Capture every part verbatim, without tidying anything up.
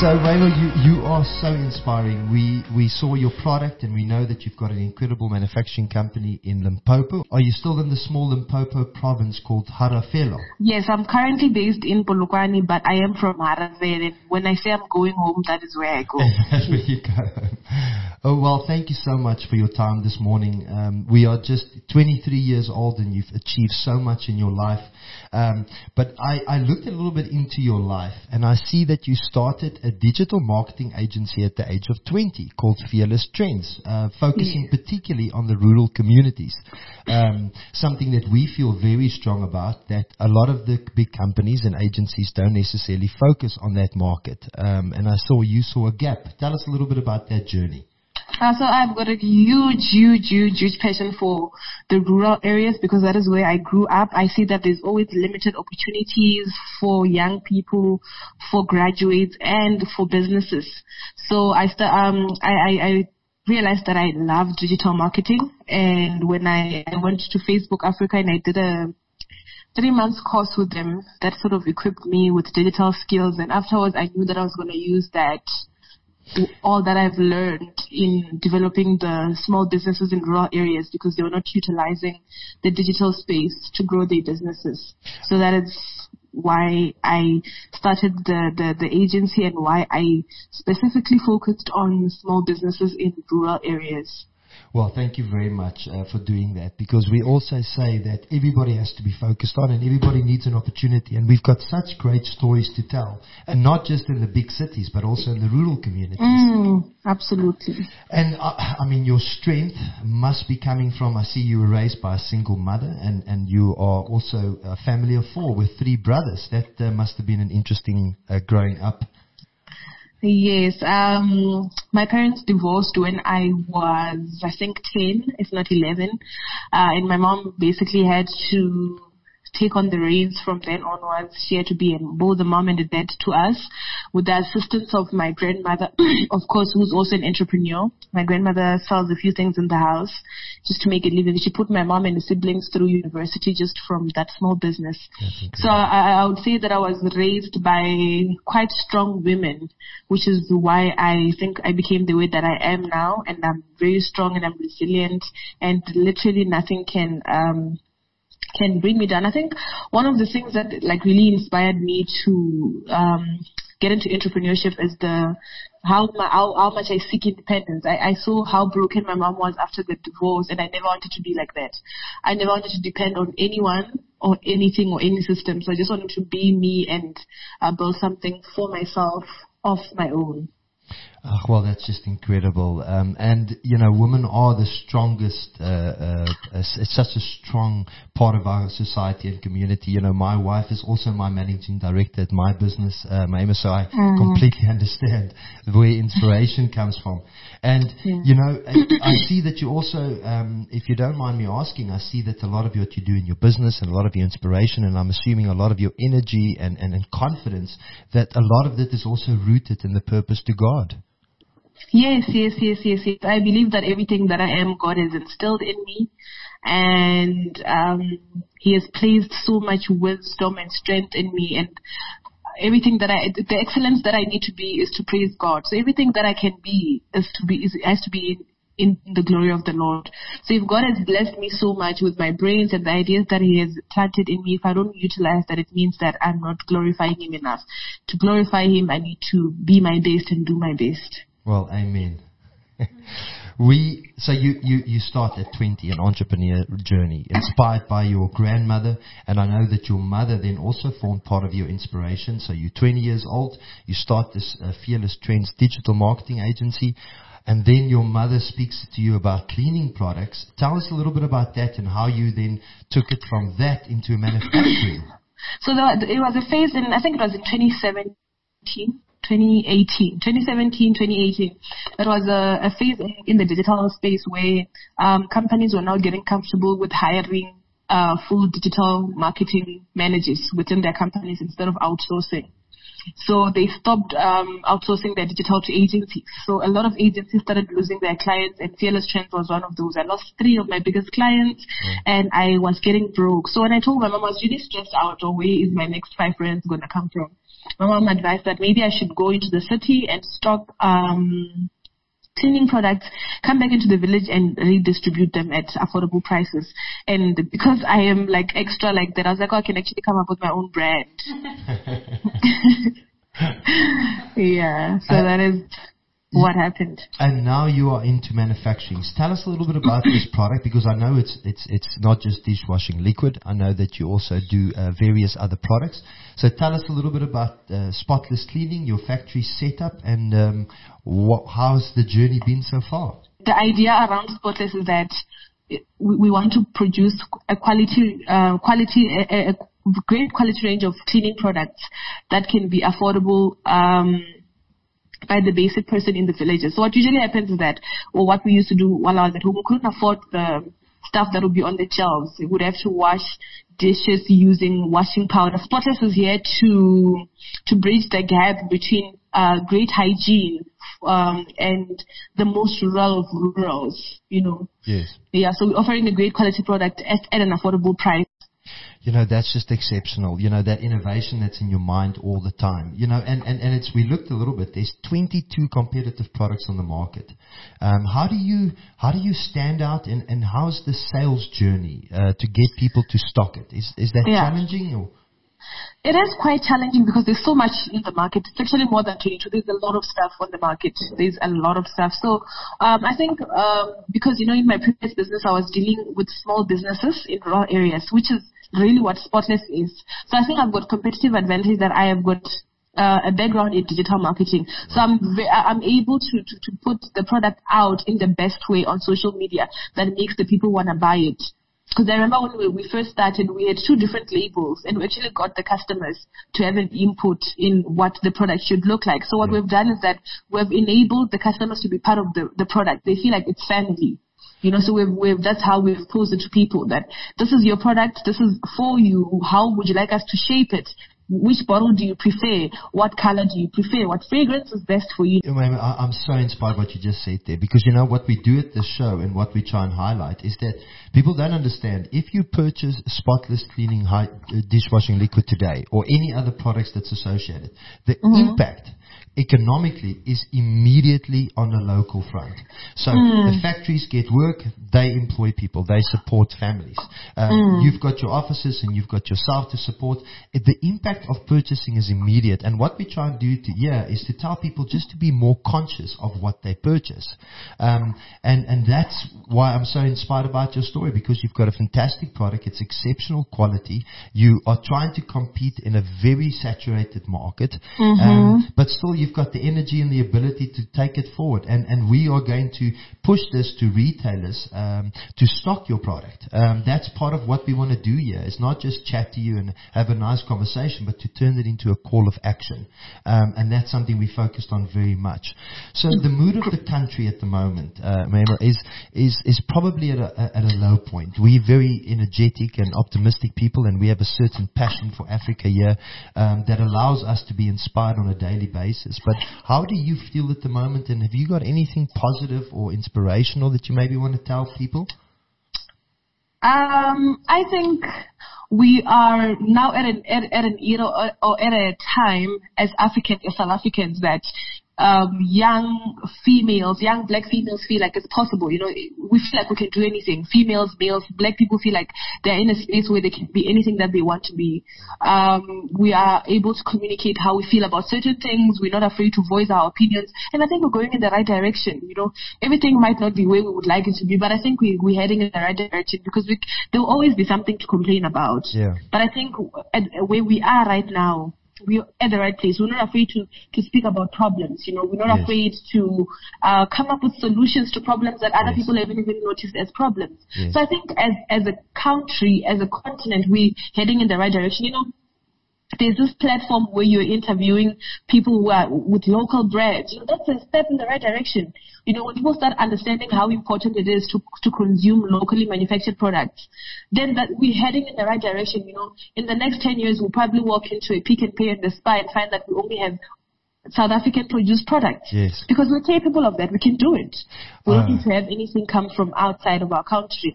So, Mabel, you, you are so inspiring. We we saw your product and we know that you've got an incredible manufacturing company in Limpopo. Are you still in the small Limpopo province called Harafelo? Yes, I'm currently based in Polokwane, but I am from Harafelo. And when I say I'm going home, that is where I go. That's where you go. Oh, well, thank you so much for your time this morning. Um, we are just twenty-three years old and you've achieved so much in your life. Um, but I, I looked a little bit into your life and I see that you started a digital marketing agency at the age of twenty called Fearless Trends, uh, focusing Yes. particularly on the rural communities. Um, something that we feel very strong about, that a lot of the big companies and agencies don't necessarily focus on that market. Um, and I saw you saw a gap. Tell us a little bit about that journey. Uh, so I've got a huge, huge, huge, huge passion for the rural areas because that is where I grew up. I see that there's always limited opportunities for young people, for graduates, and for businesses. So I st- um I, I, I realized that I love digital marketing, and when I, I went to Facebook Africa and I did a three months course with them, that sort of equipped me with digital skills. And afterwards, I knew that I was going to use that. All that I've learned in developing the small businesses in rural areas because they were not utilizing the digital space to grow their businesses. So that is why I started the, the, the agency and why I specifically focused on small businesses in rural areas. Well, thank you very much uh, for doing that, because we also say that everybody has to be focused on and everybody needs an opportunity, and we've got such great stories to tell, and not just in the big cities but also in the rural communities. Mm, absolutely. And uh, I mean, your strength must be coming from, I see you were raised by a single mother, and, and you are also a family of four with three brothers. That uh, must have been an interesting uh, growing up. Yes, um, my parents divorced when I was, I think, ten, if not eleven, uh, and my mom basically had to take on the reins from then onwards. She had to be in both the mom and the dad to us, with the assistance of my grandmother, of course, who's also an entrepreneur. My grandmother sells a few things in the house just to make a living. She put my mom and the siblings through university just from that small business. So I, I would say that I was raised by quite strong women, which is why I think I became the way that I am now, and I'm very strong and I'm resilient, and literally nothing can um can bring me down. I think one of the things that like really inspired me to um get into entrepreneurship is the how my, how, how much I seek independence. I, I saw how broken my mom was after the divorce, and I never wanted to be like that. I never wanted to depend on anyone or anything or any system. So I just wanted to be me and uh, build something for myself of my own. Oh, well, that's just incredible. Um, and, you know, women are the strongest, uh, uh, it's, it's such a strong part of our society and community. You know, my wife is also my managing director at my business, uh, Maima, so I mm. completely understand where inspiration comes from. And, yeah. you know, I, I see that you also, um, if you don't mind me asking, I see that a lot of what you do in your business and a lot of your inspiration, and I'm assuming a lot of your energy and, and, and confidence, that a lot of that is also rooted in the purpose to God. Yes, yes, yes, yes, yes. I believe that everything that I am, God has instilled in me, and um, He has placed so much wisdom and strength in me, and everything that I, the excellence that I need to be is to praise God. So everything that I can be is to be, is, has to be in, in the glory of the Lord. So if God has blessed me so much with my brains and the ideas that He has planted in me, if I don't utilize that, it means that I'm not glorifying Him enough. To glorify Him, I need to be my best and do my best. Well, amen. we so you, you, you start at twenty, an entrepreneur journey, inspired by your grandmother, and I know that your mother then also formed part of your inspiration. So you're twenty years old, you start this uh, Fearless Trends digital marketing agency, and then your mother speaks to you about cleaning products. Tell us a little bit about that and how you then took it from that into manufacturing. So there, it was a phase in, I think it was in twenty seventeen. twenty eighteen, twenty seventeen, twenty eighteen. That was a, a phase in the digital space where um, companies were now getting comfortable with hiring uh, full digital marketing managers within their companies instead of outsourcing. So they stopped um, outsourcing their digital to agencies. So a lot of agencies started losing their clients, and Fearless Trends was one of those. I lost three of my biggest clients, mm. and I was getting broke. So when I told my mom I was really stressed out, or where is my next five friends going to come from? My mom advised that maybe I should go into the city and stock um, cleaning products, come back into the village and redistribute them at affordable prices. And because I am like extra like that, I was like, oh, I can actually come up with my own brand. Yeah, so uh, that is what happened. And now you are into manufacturing. Tell us a little bit about this product, because I know it's it's it's not just dishwashing liquid. I know that you also do uh, various other products. So tell us a little bit about uh, Spotless Cleaning, your factory setup, and um, what, how's the journey been so far? The idea around Spotless is that we, we want to produce a quality, uh, quality, a, a great quality range of cleaning products that can be affordable um, by the basic person in the villages. So what usually happens is that, or what we used to do while I was at home, we couldn't afford the stuff that would be on the shelves. We would have to wash dishes using washing powder. Spotless is here to to bridge the gap between uh, great hygiene um, and the most rural of rurals, you know. Yes. Yeah, so we're offering a great quality product at, at an affordable price. You know, that's just exceptional. You know, that innovation that's in your mind all the time. You know, and, and, and it's, we looked a little bit, there's twenty-two competitive products on the market. Um, how do you, how do you stand out, and, and how's the sales journey, uh, to get people to stock it? Is, is that yeah. challenging or? It is quite challenging because there's so much in the market. It's actually more than twenty-two. There's a lot of stuff on the market. There's a lot of stuff. So um, I think um, because, you know, in my previous business, I was dealing with small businesses in rural areas, which is really what Spotless is. So I think I've got competitive advantage that I have got uh, a background in digital marketing. So I'm ve- I'm able to, to, to put the product out in the best way on social media that makes the people want to buy it. Because I remember when we, we first started, we had two different labels, and we actually got the customers to have an input in what the product should look like. So what yeah. we've done is that we've enabled the customers to be part of the, the product. They feel like it's family. You know, so we've, we've, that's how we've posed it to people, that this is your product, this is for you, how would you like us to shape it? Which bottle do you prefer? What color do you prefer? What fragrance is best for you? I'm so inspired by what you just said there, because, you know, what we do at the show and what we try and highlight is that people don't understand. If you purchase Spotless Cleaning high, uh, dishwashing liquid today, or any other products that's associated, the mm-hmm. impact economically is immediately on the local front. So mm. the factories get work, they employ people, they support families. Um, mm. You've got your offices and you've got yourself to support. It, the impact of purchasing is immediate. And what we try and do to, yeah, is to tell people just to be more conscious of what they purchase. Um, and, and that's why I'm so inspired about your story, because you've got a fantastic product. It's exceptional quality. You are trying to compete in a very saturated market, mm-hmm. um, but still you've got the energy and the ability to take it forward. And, and we are going to push this to retailers um, to stock your product. Um, that's part of what we want to do here. It's not just chat to you and have a nice conversation, but to turn it into a call of action. Um, and that's something we focused on very much. So the mood of the country at the moment, uh, is, is, is probably at a, at a low point. We're very energetic and optimistic people, and we have a certain passion for Africa here um, that allows us to be inspired on a daily basis. But how do you feel at the moment, and have you got anything positive or inspirational that you maybe want to tell people? Um, I think we are now at an at, at an era or, or at a time as Africans, as South Africans, that um, young females, young black females feel like it's possible. You know, we feel like we can do anything. Females, males, black people feel like they're in a space where they can be anything that they want to be. Um, we are able to communicate how we feel about certain things. We're not afraid to voice our opinions. And I think we're going in the right direction. You know, everything might not be where we would like it to be, but I think we, we're heading in the right direction, because we, there will always be something to complain about. Yeah. But I think at, where we are right now, we're at the right place. We're not afraid to, to speak about problems. You know, we're not yes. afraid to uh, come up with solutions to problems that other yes. people haven't even noticed as problems. Yes. So I think as as a country, as a continent, we're heading in the right direction. You know, there's this platform where you're interviewing people who are with local brands. You know, that's a step in the right direction. You know, when people start understanding how important it is to to consume locally manufactured products, then that we're heading in the right direction. You know, in the next ten years, we'll probably walk into a Pick n Pay and the Spar and find that we only have South African produced products. Yes. Because we're capable of that. We can do it. We don't Uh, need to have anything come from outside of our country.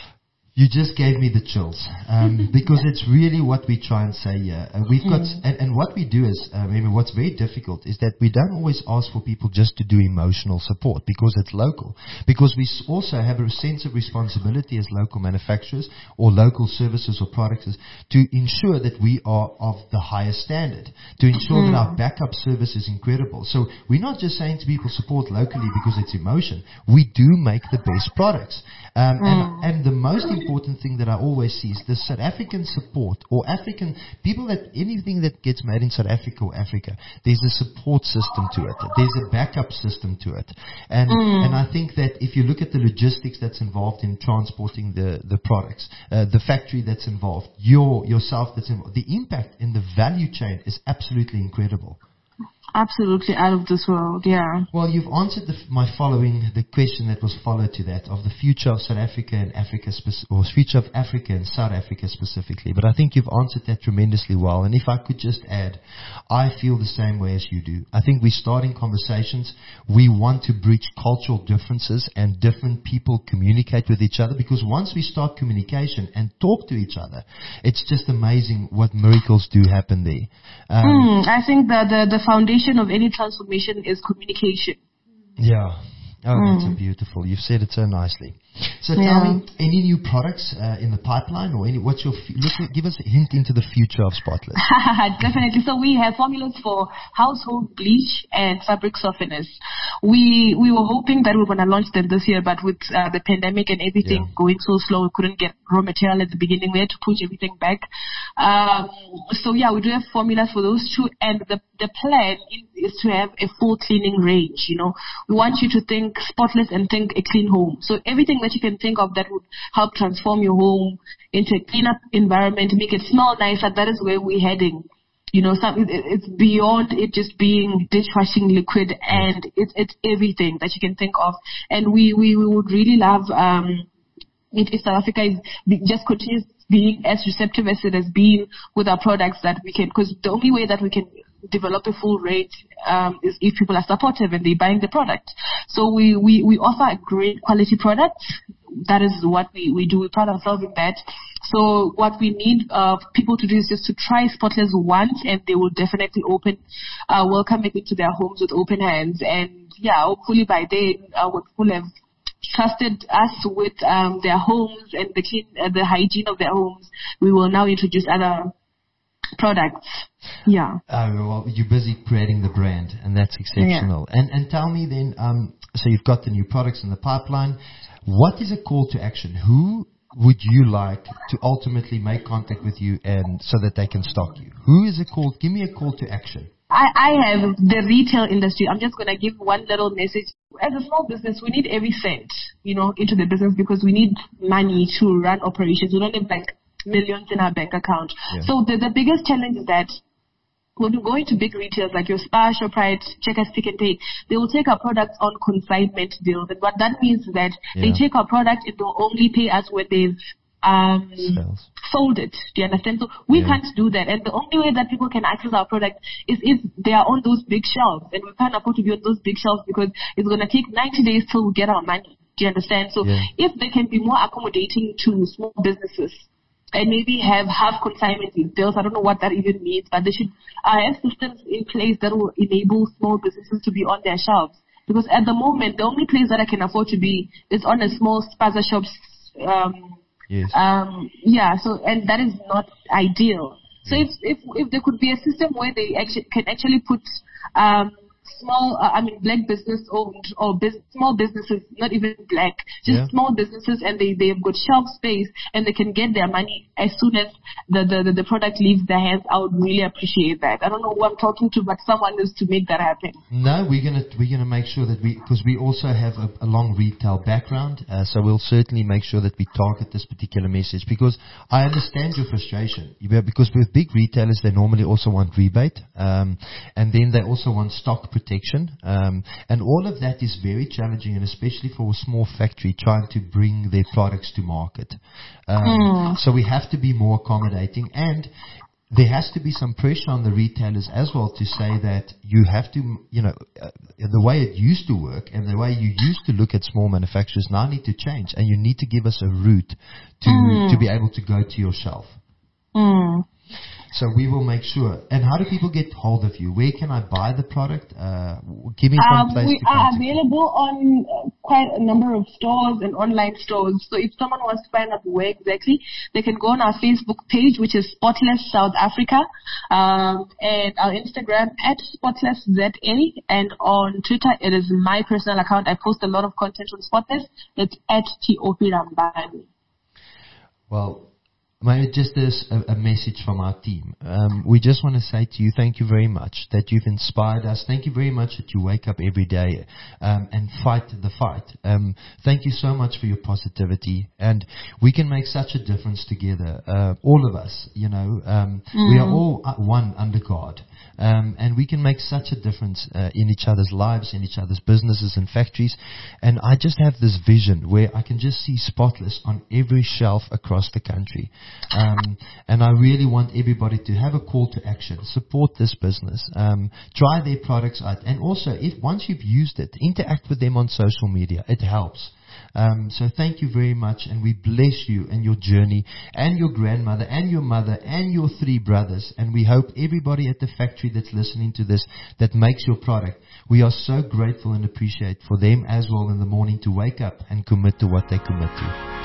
You just gave me the chills, um, because it's really what we try and say here. Uh, we've got, Mm. and, and what we do is, uh, maybe what's very difficult is that we don't always ask for people just to do emotional support because it's local. Because we s- also have a sense of responsibility as local manufacturers or local services or products to ensure that we are of the highest standard, to ensure that our backup service is incredible. So we're not just saying to people support locally because it's emotion. We do make the best products. Um, and, and the most important thing that I always see is the South African support or African people that anything that gets made in South Africa or Africa, there's a support system to it. There's a backup system to it. And, Mm. and I think that if you look at the logistics that's involved in transporting the, the products, uh, the factory that's involved, your, yourself that's involved, the impact in the value chain is absolutely incredible. Absolutely out of this world, yeah. Well, you've answered the, my following, the question that was followed to that of the future of South Africa and Africa, spec- or future of Africa and South Africa specifically. But I think you've answered that tremendously well. And if I could just add, I feel the same way as you do. I think we're starting conversations. We want to bridge cultural differences and different people communicate with each other, because once we start communication and talk to each other, it's just amazing what miracles do happen there. Um, Mm, I think that the, the foundation of any transformation is communication. Yeah. Oh, that's Mm. so beautiful. You've said it so nicely. So Yeah. tell me, any new products uh, in the pipeline, or any? What's your? F- look, give us a hint into the future of Spotless. Definitely. So we have formulas for household bleach and fabric softeners. We we were hoping that we were going to launch them this year, but with uh, the pandemic and everything Yeah. going so slow, we couldn't get raw material at the beginning. We had to push everything back. Um, so yeah, we do have formulas for those two, and the the plan is, is to have a full cleaning range. You know, we want you to think spotless and think a clean home. So everything that you can think of that would help transform your home into a cleaner environment, make it smell nicer, that is where we're heading. You know, some, it, it's beyond it just being dishwashing liquid, and it's it's everything that you can think of. And we, we, we would really love um, if, if South Africa is be, just continues being as receptive as it has been with our products, that we can, because the only way that we can develop a full range um, is if people are supportive and they're buying the product. So we, we, we offer a great quality product. That is what we, we do. We pride ourselves in that. So what we need uh, people to do is just to try Spotless once, and they will definitely open, uh, welcome it into their homes with open hands. And yeah, hopefully by then uh, people have trusted us with um, their homes and the clean, uh, the hygiene of their homes. We will now introduce other products. Yeah. Oh, well, you're busy creating the brand, and that's exceptional. Yeah. And and tell me then, um, so you've got the new products in the pipeline. What is a call to action? Who would you like to ultimately make contact with you, and so that they can stock you? Who is a call? Give me a call to action. I, I have the retail industry. I'm just going to give one little message. As a small business, we need every cent, you know, into the business, because we need money to run operations. We don't have like millions in our bank account. Yeah. So the, the biggest challenge is that when you go into big retailers like your Spar, Shoprite, Checkers, Pick n Pay, they will take our products on consignment deals. And what that means is that yeah. they take our product and they'll only pay us when they've um, sold it. Do you understand? So we yeah. can't do that. And the only way that people can access our product is if they are on those big shelves. And we can't afford to be on those big shelves because it's going to take ninety days till we get our money. Do you understand? So yeah. if they can be more accommodating to small businesses, and maybe have half consignment deals. I don't know what that even means, but they should uh, have systems in place that will enable small businesses to be on their shelves. Because at the moment, the only place that I can afford to be is on a small spaza shop. Um, yes. Um, yeah. So, and that is not ideal. So yes. if if if there could be a system where they actually can actually put um, small, uh, I mean, black business owned or bus- small businesses, not even black, just Yeah. small businesses, and they, they've got shelf space and they can get their money as soon as the, the, the, the product leaves their hands. I would really appreciate that. I don't know who I'm talking to, but someone needs to make that happen. No, we're gonna we're gonna make sure that we, because we also have a, a long retail background, uh, so we'll certainly make sure that we target this particular message, because I understand your frustration. Yeah, because with big retailers, they normally also want rebate, um, and then they also want stock protection, um, and all of that is very challenging, and especially for a small factory trying to bring their products to market. Um, Mm. So we have to be more accommodating, and there has to be some pressure on the retailers as well to say that you have to, you know, uh, the way it used to work and the way you used to look at small manufacturers now need to change, and you need to give us a route to Mm. to be able to go to your shelf. Mm. So we will make sure. And how do people get hold of you? Where can I buy the product? Uh, give me some Um, place we to are contact you. available on uh, quite a number of stores and online stores. So if someone wants to find out where exactly, they can go on our Facebook page, which is Spotless South Africa, um, and our Instagram at Spotless Z A, and on Twitter it is my personal account. I post a lot of content on Spotless. It's at T O P Rambani. Well, maybe just as a, a message from our team. Um, we just want to say to you, thank you very much that you've inspired us. Thank you very much that you wake up every day um, and fight the fight. Um, thank you so much for your positivity, and we can make such a difference together. Uh, all of us, you know, um, mm. we are all one under God. Um, and we can make such a difference uh, in each other's lives, in each other's businesses and factories. And I just have this vision where I can just see Spotless on every shelf across the country. Um, and I really want everybody to have a call to action. Support this business. Um, try their products out. And also, if once you've used it, interact with them on social media. It helps. Um, so thank you very much, and we bless you and your journey, and your grandmother, and your mother, and your three brothers. And we hope everybody at the factory that's listening to this, that makes your product, we are so grateful and appreciate for them as well in the morning to wake up and commit to what they commit to.